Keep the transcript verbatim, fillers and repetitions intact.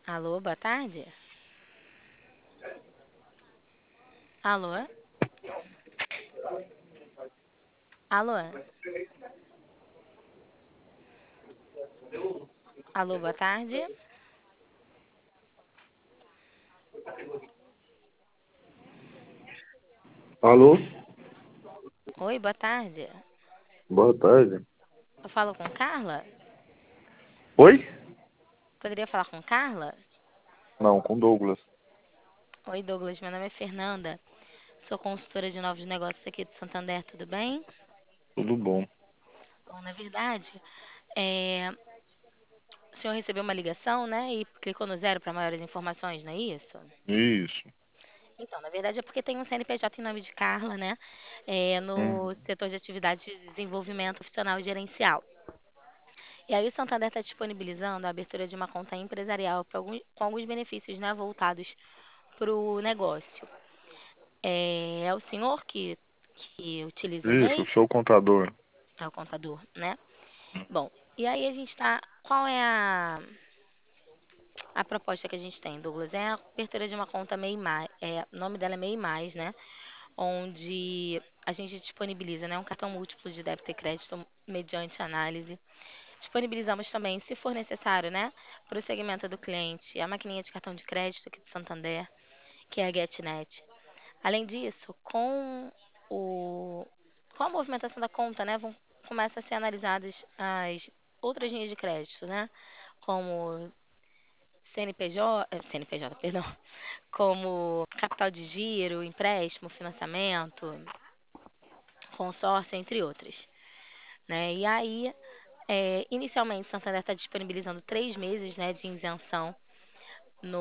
Alô, boa tarde. Alô? Alô? Alô, boa tarde. Alô, Oi, boa tarde. boa tarde. Eu falo com Carla? Oi? Poderia falar com Carla? Não, com Douglas. Oi, Douglas, meu nome é Fernanda. Sou consultora de novos negócios aqui de Santander, tudo bem? Tudo bom? Bom, na verdade, é, o senhor recebeu uma ligação, né? E clicou no zero para maiores informações, não é isso? Isso. Então, na verdade é porque tem um C N P J em nome de Carla, né? É, Hum, no setor de atividades de desenvolvimento profissional e gerencial. E aí o Santander está disponibilizando a abertura de uma conta empresarial pra algum- com alguns benefícios, né, voltados para o negócio. É, é o senhor que, que utiliza o isso, MEI? sou contador. É o contador, né? Bom, e aí a gente está. Qual é a, a proposta que a gente tem, Douglas? É a abertura de uma conta MEI Mais. É, o nome dela é MEI Mais, né? Onde a gente disponibiliza, né, um cartão múltiplo de débito e crédito mediante análise. Disponibilizamos também, se for necessário, né, para o segmento do cliente, a maquininha de cartão de crédito aqui de Santander, que é a GetNet. Além disso, com o com a movimentação da conta, né, vão começam a ser analisadas as outras linhas de crédito, né, como C N P J, eh, C N P J, perdão, como capital de giro, empréstimo, financiamento, consórcio, entre outras, né? E aí, é, inicialmente, Santander está disponibilizando três meses, né, de isenção